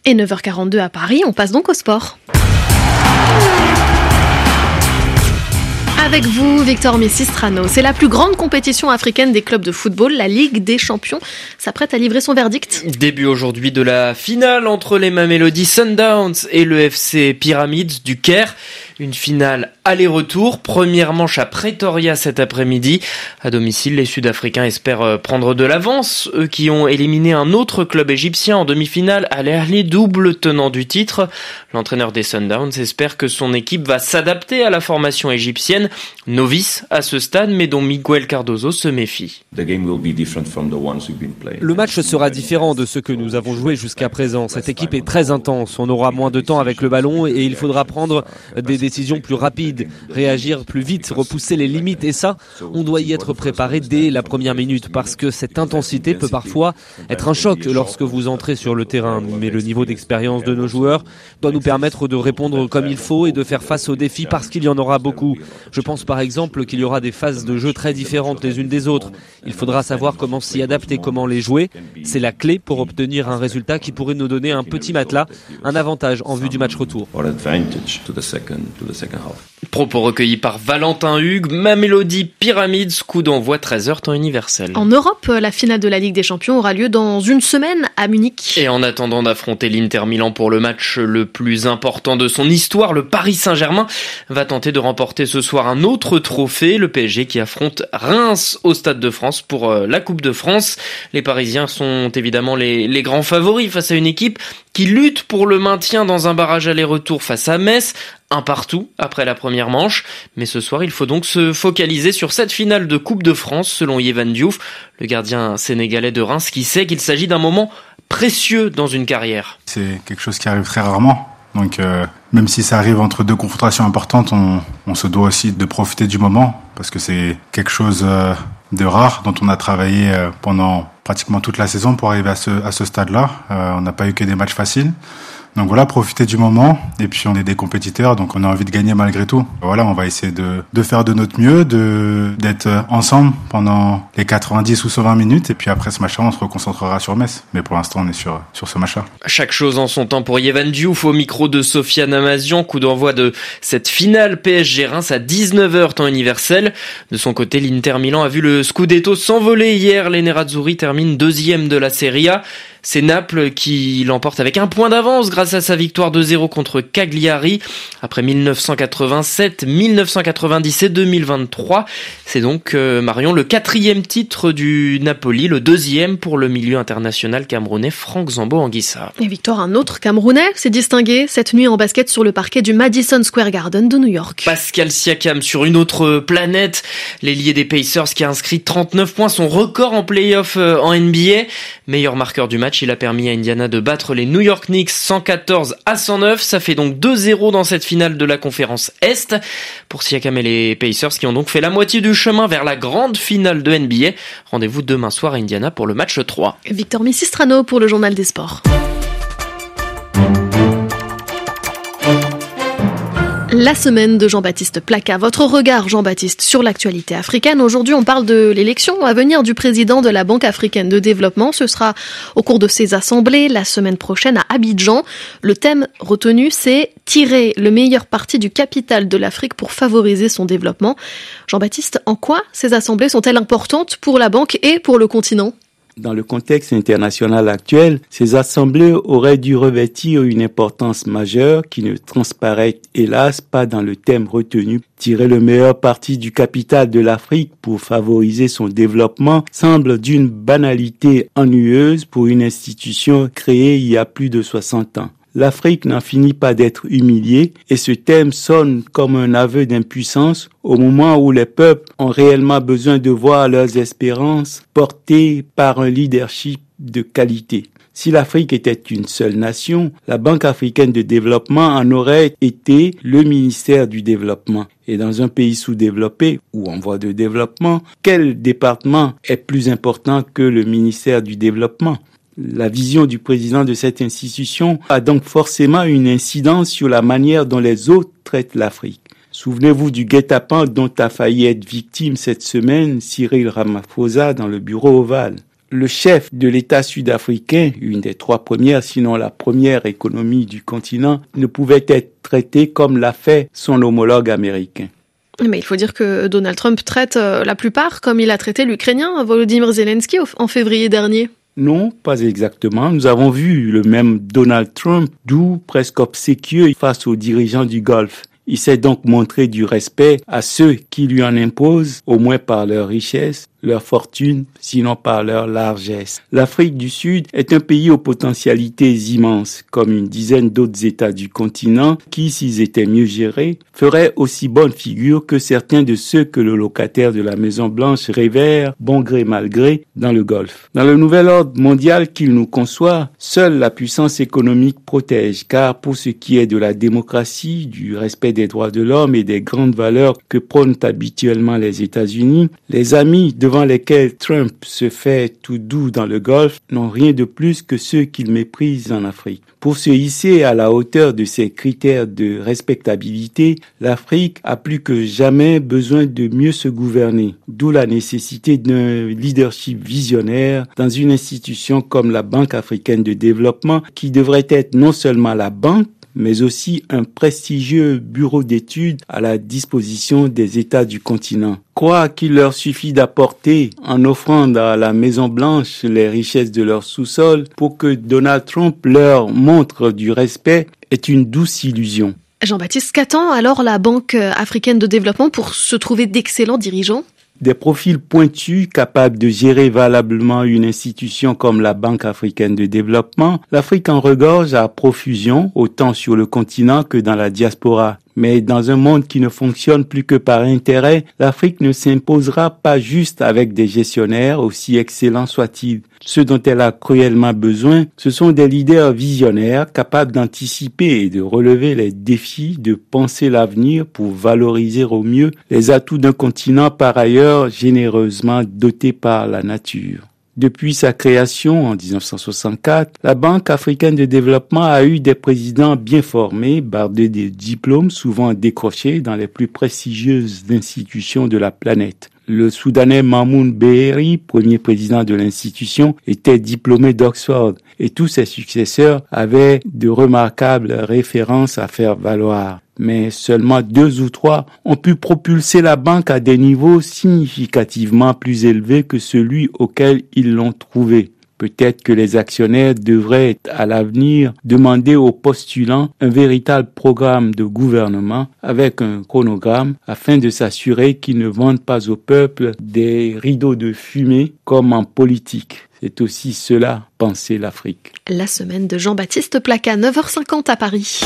Et 9h42 à Paris, on passe donc au sport. Avec vous, Victor Messistrano. C'est la plus grande compétition africaine des clubs de football. La Ligue des Champions s'apprête à livrer son verdict. Début aujourd'hui de la finale entre les Mamelodi Sundowns et le FC Pyramids du Caire. Une finale aller-retour. Première manche à Pretoria cet après-midi. À domicile, les Sud-Africains espèrent prendre de l'avance. Eux qui ont éliminé un autre club égyptien en demi-finale, Al Ahly, double tenant du titre. L'entraîneur des Sundowns espère que son équipe va s'adapter à la formation égyptienne, novice à ce stade, mais dont Miguel Cardoso se méfie. Le match sera différent de ce que nous avons joué jusqu'à présent. Cette équipe est très intense. On aura moins de temps avec le ballon et il faudra prendre des décisions plus rapides, réagir plus vite, repousser les limites. Et ça, on doit y être préparé dès la première minute parce que cette intensité peut parfois être un choc lorsque vous entrez sur le terrain. Mais le niveau d'expérience de nos joueurs doit nous permettre de répondre comme il faut et de faire face aux défis parce qu'il y en aura beaucoup. Je pense par exemple qu'il y aura des phases de jeu très différentes les unes des autres. Il faudra savoir comment s'y adapter, comment les jouer. C'est la clé pour obtenir un résultat qui pourrait nous donner un petit matelas, un avantage en vue du match retour. Propos recueillis par Valentin Hugues, Mamelodi Pyramids, coup d'envoi 13h temps universel. En Europe, la finale de la Ligue des Champions aura lieu dans une semaine à Munich. Et en attendant d'affronter l'Inter Milan pour le match le plus important de son histoire, le Paris Saint-Germain va tenter de remporter ce soir un autre trophée, le PSG qui affronte Reims au Stade de France pour la Coupe de France. Les Parisiens sont évidemment les grands favoris face à une équipe qui lutte pour le maintien dans un barrage aller-retour face à Metz, un partout après la première manche. Mais ce soir, il faut donc se focaliser sur cette finale de Coupe de France, selon Yvan Diouf, le gardien sénégalais de Reims, qui sait qu'il s'agit d'un moment précieux dans une carrière. C'est quelque chose qui arrive très rarement. Donc même si ça arrive entre deux confrontations importantes, on se doit aussi de profiter du moment, parce que c'est quelque chose de rare dont on a travaillé pendant pratiquement toute la saison pour arriver à ce stade-là. On n'a pas eu que des matchs faciles. Donc voilà, profiter du moment. Et puis on est des compétiteurs, donc on a envie de gagner malgré tout. Voilà, on va essayer de faire de notre mieux, d'être ensemble pendant les 90 ou 120 minutes. Et puis après ce match-là, on se reconcentrera sur Metz. Mais pour l'instant, on est sur ce match-là. Chaque chose en son temps pour Yvan Diouf au micro de Sofiane Amazian. Coup d'envoi de cette finale PSG-Reims à 19h temps universel. De son côté, l'Inter Milan a vu le Scudetto s'envoler hier. Les Nerazzurri terminent deuxième de la Serie A. C'est Naples qui l'emporte avec un point d'avance grâce à sa victoire 2-0 contre Cagliari après 1987, 1990 et 2023. C'est donc, Marion, le 4e titre du Napoli, le 2e pour le milieu international camerounais Franck Zambo-Anguissa. Et Victor, un autre Camerounais s'est distingué cette nuit en basket sur le parquet du Madison Square Garden de New York. Pascal Siakam sur une autre planète. L'ailier des Pacers qui a inscrit 39 points, son record en play-off en NBA. Meilleur marqueur du match, il a permis à Indiana de battre les New York Knicks 114-109. Ça fait donc 2-0 dans cette finale de la conférence Est pour Siakam et les Pacers qui ont donc fait la moitié du chemin vers la grande finale de NBA. Rendez-vous demain soir à Indiana pour le match 3. Victor Messistrano pour le Journal des Sports. La semaine de Jean-Baptiste Placa. Votre regard, Jean-Baptiste, sur l'actualité africaine. Aujourd'hui, on parle de l'élection à venir du président de la Banque africaine de développement. Ce sera au cours de ces assemblées la semaine prochaine à Abidjan. Le thème retenu, c'est tirer le meilleur parti du capital de l'Afrique pour favoriser son développement. Jean-Baptiste, en quoi ces assemblées sont-elles importantes pour la banque et pour le continent ? Dans le contexte international actuel, ces assemblées auraient dû revêtir une importance majeure qui ne transparaît hélas pas dans le thème retenu. Tirer le meilleur parti du capital de l'Afrique pour favoriser son développement semble d'une banalité ennuyeuse pour une institution créée il y a plus de 60 ans. L'Afrique n'en finit pas d'être humiliée et ce thème sonne comme un aveu d'impuissance au moment où les peuples ont réellement besoin de voir leurs espérances portées par un leadership de qualité. Si l'Afrique était une seule nation, la Banque africaine de développement en aurait été le ministère du développement. Et dans un pays sous-développé ou en voie de développement, quel département est plus important que le ministère du développement ? La vision du président de cette institution a donc forcément une incidence sur la manière dont les autres traitent l'Afrique. Souvenez-vous du guet-apens dont a failli être victime cette semaine Cyril Ramaphosa dans le bureau ovale. Le chef de l'État sud-africain, une des 3 premières, sinon la première économie du continent, ne pouvait être traité comme l'a fait son homologue américain. Mais il faut dire que Donald Trump traite la plupart comme il a traité l'Ukrainien Volodymyr Zelensky en février dernier. Non, pas exactement. Nous avons vu le même Donald Trump, doux, presque obséquieux face aux dirigeants du Golfe. Il s'est donc montré du respect à ceux qui lui en imposent, au moins par leur richesse, leur fortune, sinon par leur largesse. L'Afrique du Sud est un pays aux potentialités immenses, comme une dizaine d'autres États du continent qui, s'ils étaient mieux gérés, feraient aussi bonne figure que certains de ceux que le locataire de la Maison-Blanche révère, bon gré mal gré, dans le Golfe. Dans le nouvel ordre mondial qu'il nous conçoit, seule la puissance économique protège, car pour ce qui est de la démocratie, du respect des droits de l'homme et des grandes valeurs que prônent habituellement les États-Unis, les amis devant lesquels Trump se fait tout doux dans le Golfe n'ont rien de plus que ceux qu'il méprise en Afrique. Pour se hisser à la hauteur de ces critères de respectabilité, l'Afrique a plus que jamais besoin de mieux se gouverner, d'où la nécessité d'un leadership visionnaire dans une institution comme la Banque africaine de développement qui devrait être non seulement la banque, mais aussi un prestigieux bureau d'études à la disposition des États du continent. Croire qu'il leur suffit d'apporter, en offrant à la Maison-Blanche les richesses de leur sous-sol, pour que Donald Trump leur montre du respect, est une douce illusion. Jean-Baptiste, qu'attend alors la Banque africaine de développement pour se trouver d'excellents dirigeants ? Des profils pointus capables de gérer valablement une institution comme la Banque africaine de développement, l'Afrique en regorge à profusion, autant sur le continent que dans la diaspora. Mais dans un monde qui ne fonctionne plus que par intérêt, l'Afrique ne s'imposera pas juste avec des gestionnaires, aussi excellents soient-ils. Ce dont elle a cruellement besoin, ce sont des leaders visionnaires capables d'anticiper et de relever les défis, de penser l'avenir pour valoriser au mieux les atouts d'un continent par ailleurs généreusement doté par la nature. Depuis sa création en 1964, la Banque africaine de développement a eu des présidents bien formés, bardés de diplômes souvent décrochés dans les plus prestigieuses institutions de la planète. Le Soudanais Mamoun Beheri, premier président de l'institution, était diplômé d'Oxford et tous ses successeurs avaient de remarquables références à faire valoir. Mais seulement 2 ou 3 ont pu propulser la banque à des niveaux significativement plus élevés que celui auquel ils l'ont trouvé. Peut-être que les actionnaires devraient, à l'avenir, demander aux postulants un véritable programme de gouvernement avec un chronogramme afin de s'assurer qu'ils ne vendent pas au peuple des rideaux de fumée comme en politique. C'est aussi cela, penser l'Afrique. La semaine de Jean-Baptiste Placa, 9h50 à Paris.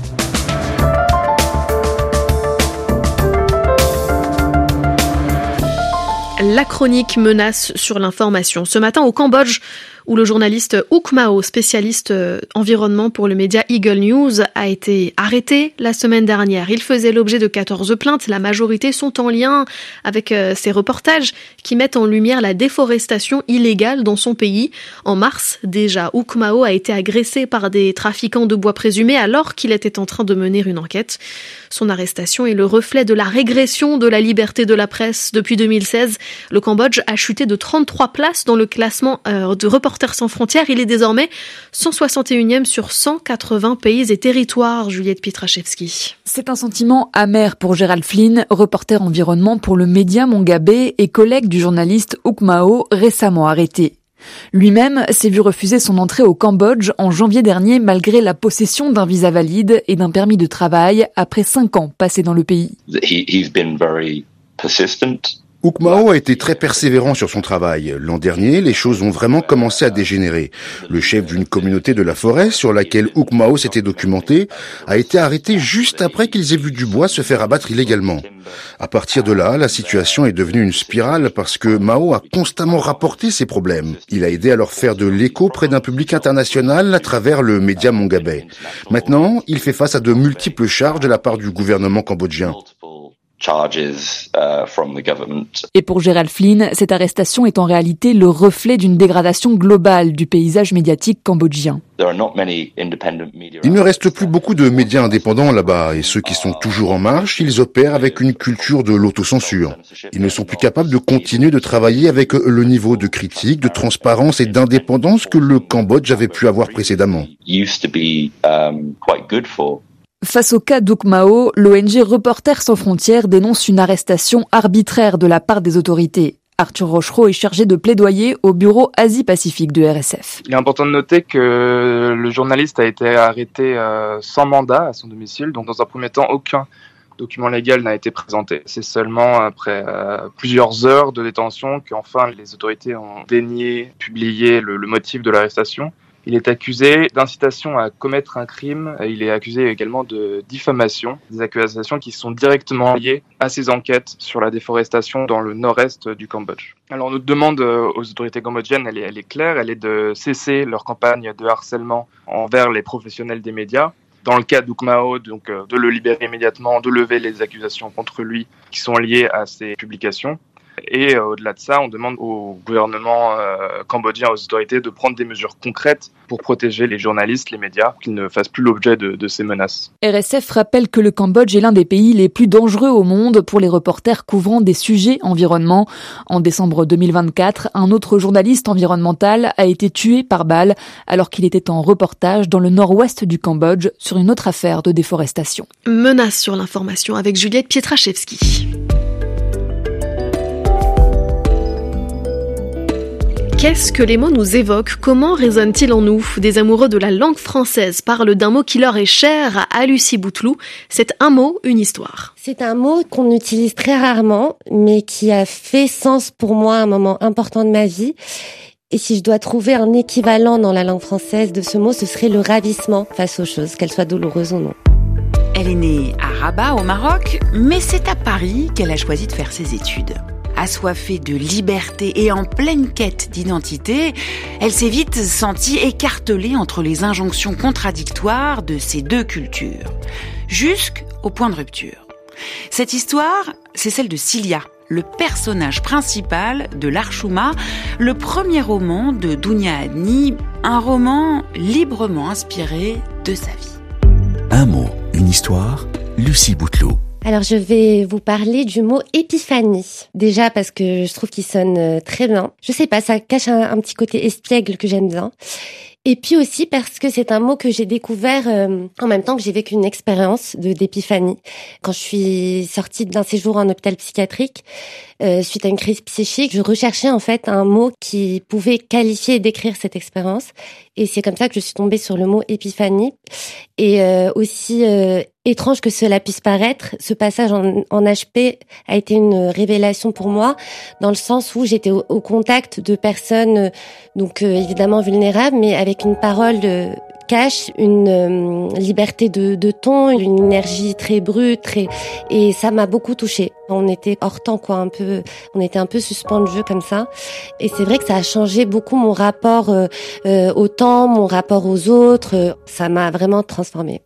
La chronique menace sur l'information. Ce matin au Cambodge, où le journaliste Ouk Mao, spécialiste environnement pour le média Eagle News, a été arrêté la semaine dernière. Il faisait l'objet de 14 plaintes. La majorité sont en lien avec ces reportages qui mettent en lumière la déforestation illégale dans son pays. En mars, déjà, Ouk Mao a été agressé par des trafiquants de bois présumés alors qu'il était en train de mener une enquête. Son arrestation est le reflet de la régression de la liberté de la presse. Depuis 2016, le Cambodge a chuté de 33 places dans le classement de Reporters sans frontières. Il est désormais 161e sur 180 pays et territoires, Juliette Pietraszewski. C'est un sentiment amer pour Gérald Flynn, reporter environnement pour le média Mongabé et collègue du journaliste Ouk Mao, récemment arrêté. Lui-même s'est vu refuser son entrée au Cambodge en janvier dernier malgré la possession d'un visa valide et d'un permis de travail après 5 ans passés dans le pays. He's been very persistent. Ouk Mao a été très persévérant sur son travail. L'an dernier, les choses ont vraiment commencé à dégénérer. Le chef d'une communauté de la forêt sur laquelle Ouk Mao s'était documenté a été arrêté juste après qu'ils aient vu du bois se faire abattre illégalement. À partir de là, la situation est devenue une spirale parce que Mao a constamment rapporté ses problèmes. Il a aidé à leur faire de l'écho près d'un public international à travers le média Mongabé. Maintenant, il fait face à de multiples charges de la part du gouvernement cambodgien. Et pour Gerald Flynn, cette arrestation est en réalité le reflet d'une dégradation globale du paysage médiatique cambodgien. Il ne reste plus beaucoup de médias indépendants là-bas, et ceux qui sont toujours en marche, ils opèrent avec une culture de l'autocensure. Ils ne sont plus capables de continuer de travailler avec le niveau de critique, de transparence et d'indépendance que le Cambodge avait pu avoir précédemment. Face au cas d'Ouk Mao, l'ONG Reporters sans frontières dénonce une arrestation arbitraire de la part des autorités. Arthur Rochereau est chargé de plaidoyer au bureau Asie-Pacifique de RSF. Il est important de noter que le journaliste a été arrêté sans mandat à son domicile. Donc dans un premier temps, aucun document légal n'a été présenté. C'est seulement après plusieurs heures de détention qu'enfin les autorités ont daigné publier le motif de l'arrestation. Il est accusé d'incitation à commettre un crime. Il est accusé également de diffamation, des accusations qui sont directement liées à ses enquêtes sur la déforestation dans le nord-est du Cambodge. Alors notre demande aux autorités cambodgiennes, elle est claire, elle est de cesser leur campagne de harcèlement envers les professionnels des médias. Dans le cas d'Ouk Mao, donc de le libérer immédiatement, de lever les accusations contre lui qui sont liées à ses publications. Et au-delà de ça, on demande au gouvernement cambodgien, aux autorités, de prendre des mesures concrètes pour protéger les journalistes, les médias, qu'ils ne fassent plus l'objet de ces menaces. RSF rappelle que le Cambodge est l'un des pays les plus dangereux au monde pour les reporters couvrant des sujets environnement. En décembre 2024, un autre journaliste environnemental a été tué par balle alors qu'il était en reportage dans le nord-ouest du Cambodge sur une autre affaire de déforestation. Menace sur l'information avec Juliette Pietraszewski. Qu'est-ce que les mots nous évoquent ? Comment résonnent-ils en nous ? Des amoureux de la langue française parlent d'un mot qui leur est cher à Lucie Bouteloup. C'est un mot, une histoire. C'est un mot qu'on utilise très rarement, mais qui a fait sens pour moi à un moment important de ma vie. Et si je dois trouver un équivalent dans la langue française de ce mot, ce serait le ravissement face aux choses, qu'elles soient douloureuses ou non. Elle est née à Rabat, au Maroc, mais c'est à Paris qu'elle a choisi de faire ses études. Assoiffée de liberté et en pleine quête d'identité, elle s'est vite sentie écartelée entre les injonctions contradictoires de ces deux cultures, jusqu'au point de rupture. Cette histoire, c'est celle de Cilia, le personnage principal de L'Archouma, le premier roman de Dounia Hadni, un roman librement inspiré de sa vie. Un mot, une histoire, Lucie Bouteloup. Alors je vais vous parler du mot épiphanie. Déjà parce que je trouve qu'il sonne très bien. Je sais pas, ça cache un petit côté espiègle que j'aime bien. Et puis aussi parce que c'est un mot que j'ai découvert en même temps que j'ai vécu une expérience d'épiphanie. Quand je suis sortie d'un séjour en hôpital psychiatrique, suite à une crise psychique, je recherchais en fait un mot qui pouvait qualifier et décrire cette expérience. Et c'est comme ça que je suis tombée sur le mot épiphanie. Et aussi étrange que cela puisse paraître, ce passage en HP a été une révélation pour moi, dans le sens où j'étais au contact de personnes, donc évidemment vulnérables, mais avec une parole cache une liberté de ton, une énergie très brute, et ça m'a beaucoup touchée. On était hors temps, quoi, on était un peu suspendus comme ça. Et c'est vrai que ça a changé beaucoup mon rapport au temps, mon rapport aux autres. Ça m'a vraiment transformée.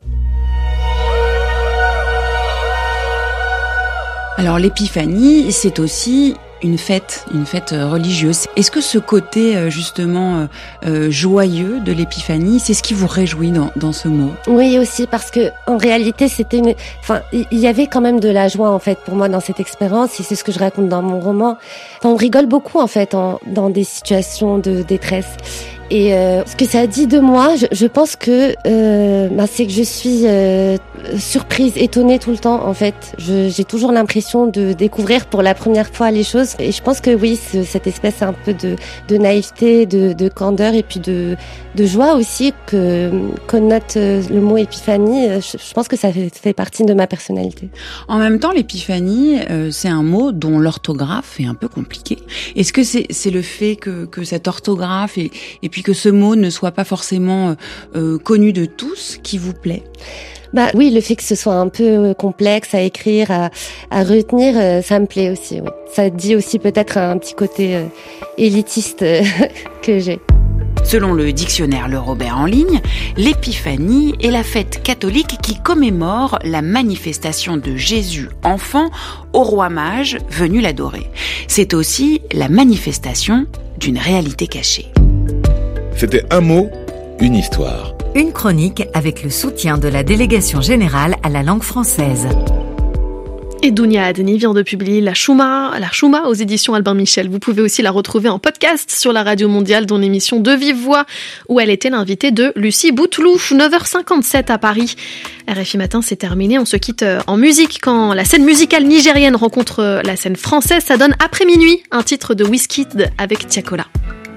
Alors l'épiphanie, c'est aussi une fête religieuse. Est-ce que ce côté justement joyeux de l'épiphanie, c'est ce qui vous réjouit dans ce mot ? Oui, aussi, parce que en réalité, il y avait quand même de la joie en fait pour moi dans cette expérience, et c'est ce que je raconte dans mon roman. On rigole beaucoup en fait dans des situations de détresse. Et ce que ça a dit de moi, je pense que c'est que je suis surprise, étonnée tout le temps en fait. J'ai toujours l'impression de découvrir pour la première fois les choses, et je pense que oui, cette espèce un peu de naïveté, de candeur, et puis de joie aussi que connote le mot épiphanie. Je pense que ça fait partie de ma personnalité. En même temps, l'épiphanie, c'est un mot dont l'orthographe est un peu compliqué. Est-ce que c'est le fait que cette orthographe et puis que ce mot ne soit pas forcément connu de tous qui vous plaît ? Oui, le fait que ce soit un peu complexe à écrire, à retenir, ça me plaît aussi. Oui. Ça dit aussi peut-être un petit côté élitiste que j'ai. Selon le dictionnaire Le Robert en ligne, l'épiphanie est la fête catholique qui commémore la manifestation de Jésus enfant au roi mage venu l'adorer. C'est aussi la manifestation d'une réalité cachée. C'était un mot, une histoire. Une chronique avec le soutien de la Délégation générale à la langue française. Et Dounia Hadni vient de publier La Chouma aux éditions Albin Michel. Vous pouvez aussi la retrouver en podcast sur la Radio Mondiale dans l'émission De Vive Voix où elle était l'invitée de Lucie Bouteloup. 9h57 à Paris. RFI Matin, c'est terminé. On se quitte en musique quand la scène musicale nigérienne rencontre la scène française. Ça donne Après minuit, un titre de Wizkid avec Tiakola.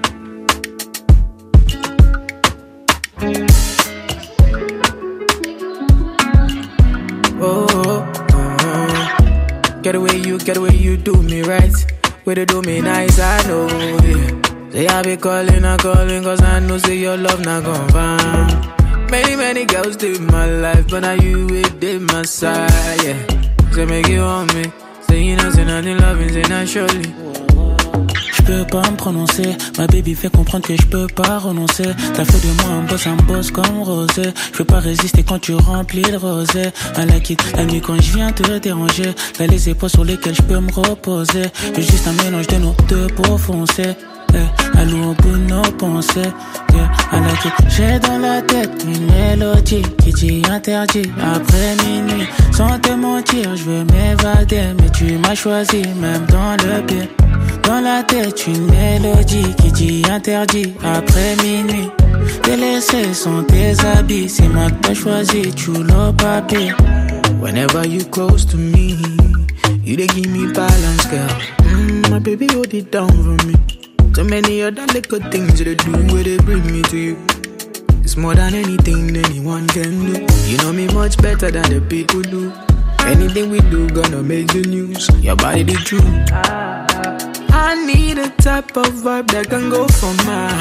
Get the way you do me right. Way to do me nice, I know, yeah. Say I be calling, cause I know say your love not gon' find. Many girls live my life, but now you did my side, yeah. Say make you want me. Say you know, say nothing loving, say not surely. J'peux pas me prononcer, ma baby fait comprendre que j'peux pas renoncer. T'as fait de moi un boss comme Rosé. J'peux pas résister quand tu remplis le rosé. I like it, la nuit quand j'viens te déranger. Là les épaules sur lesquelles j'peux me reposer. J'ai juste un mélange de nos deux pour foncer. Allô au bout de nos pensées, yeah, I like it. J'ai dans la tête une mélodie qui dit interdit après minuit. Sans te mentir, je veux m'évader, mais tu m'as choisi même dans le pire. Dans la tête une mélodie qui dit interdit après minuit. Délaissé sont tes habits, c'est moi que t'as choisi, tu l'as pas pire. Whenever you close to me, you dey give me balance, girl. My baby hold it down for me. So many other little things they do where they bring me to you. It's more than anything anyone can do. You know me much better than the people do. Anything we do gonna make the news. Your body the truth. I need a type of vibe that can go for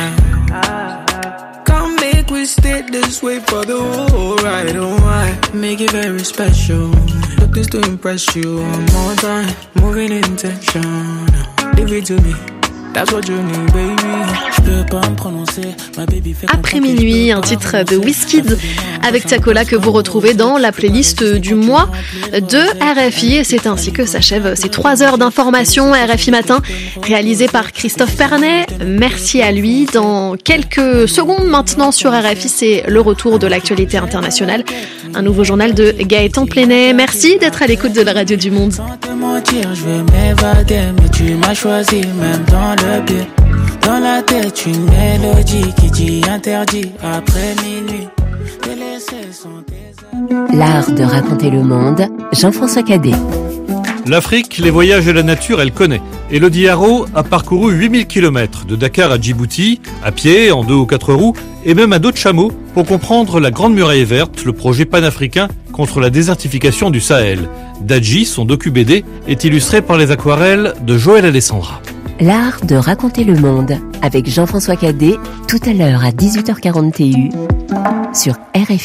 mine. Come make we stay this way for the whole ride. Oh, I make it very special. Look this to impress you one more time. Moving intention. Leave it to me. Après minuit, un titre de Wizkid avec Tiakola que vous retrouvez dans la playlist du mois de RFI. Et c'est ainsi que s'achèvent ces 3 heures d'information RFI Matin, réalisé par Christophe Pernet. Merci à lui. Dans quelques secondes maintenant sur RFI, c'est le retour de l'actualité internationale. Un nouveau journal de Gaëtan Plenet. Merci d'être à l'écoute de la Radio du Monde. Je veux m'évader, mais tu m'as choisi même dans le pire. Dans la tête une mélodie qui dit interdit après minuit. L'art de raconter le monde, Jean-François Cadet. L'Afrique, les voyages et la nature, elle connaît. Elodie Haro a parcouru 8000 km de Dakar à Djibouti, à pied, en 2 ou 4 roues, et même à dos de chameau, pour comprendre la Grande Muraille Verte, le projet panafricain contre la désertification du Sahel. Dadji, son docu-BD, est illustré par les aquarelles de Joël Alessandra. L'art de raconter le monde, avec Jean-François Cadet, tout à l'heure à 18h40 TU, sur RFI.